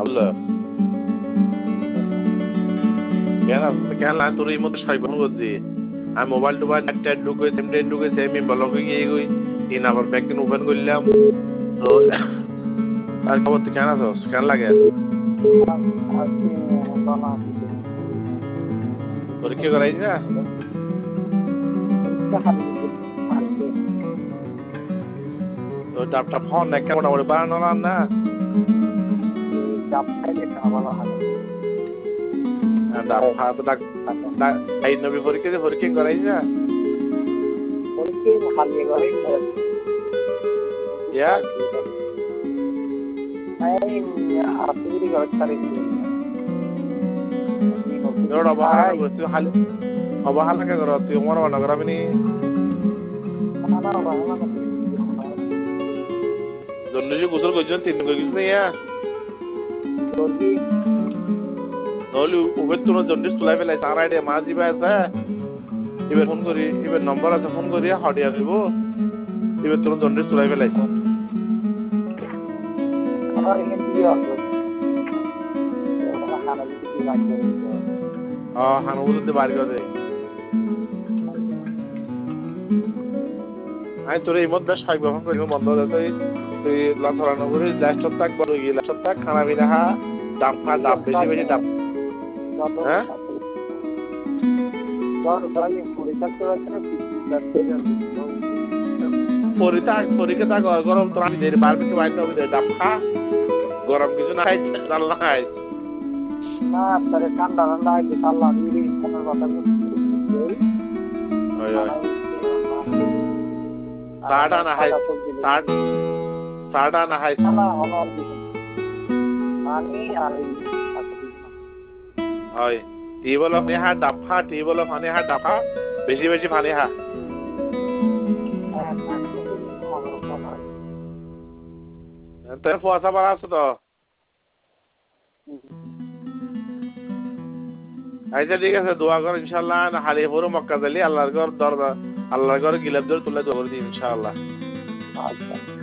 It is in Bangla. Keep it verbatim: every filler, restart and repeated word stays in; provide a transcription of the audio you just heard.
বুঝলো কেন কেন তোর এই মধ্যে সাইব করছি আমি মোবাইল টোবাইল নেট টেট ঢুকে সিম টেট ঢুকে সেমি ব্লক হয়ে গিয়ে গই তিন আবার ব্যাকএন্ড ওপেন করলাম তো আর খবর তুই কেন আছো কেন লাগে পরীক্ষা করাই না তো ডাবটা ফোন একটা মোটামুটি বানানো না ডাব খাইলে ভালো হবে ডাব খাওয়া তো ডাক এই নবী পরীক্ষা পরীক্ষা করাই না পরীক্ষা হালিয়ে করে ইয়া এই আপনি করে তারিখ তোর অবহালা তুই হালি অবহালা কে করো তুই আমার মনে করাবি নি না না অবহালা না জন্নজি গোসল করছেন তিন দিন কিছু নেই ইয়া যদি নহলে উবের তোমার জন্ডিস তুলাই ফেলাই তার আইডিয়া মা দিবা আছে এবার ফোন করি এবার নম্বর আছে ফোন করি হটিয়া দিব এবার তোমার জন্ডিস তুলাই ফেলাইছে আমার এখানে দিয়ে আসবে খানা দিতে কি লাগবে ও হানুবুলতে বাড়ি করে আমি তোর এই মধ্যে সাইক ব্যবহার করি বন্ধ হয়ে তুই তুই লাথরানো করে লাস্টত তাক বড় গিয়ে লাস্টত তাক খানা বিনা হা ডাব খা ডাব বেশি বেশি ডাব হ্যাঁ পরীক্ষা পরীক্ষা তা গরম তো আমি দেরি বারবার কি বাইতে হবে ডাব খা গরম কিছু না খাই চাল না খাই না তারে ঠান্ডা ঠান্ডা আইলে আল্লাহ দিবি আমার কথা বলছি ওই ওই সাড়া না খাই সাড় সাড়া না খাই না আমার আমি আর ওই টিবল অফ নেহা ডাব খা টিবল অফ আনে হা ডাব খা বেশি বেশি পানি খা তোর পয়সা বাড়া আছে তো আচ্ছা ঠিক আছে দোয়া কর ইনশাআল্লাহ না হালি পুরো মক্কা জালি আল্লাহর ঘর দরজা আল্লাহর ঘর গিলাপ ধরে তুলে দোয়া করে দিই ইনশাআল্লাহ আচ্ছা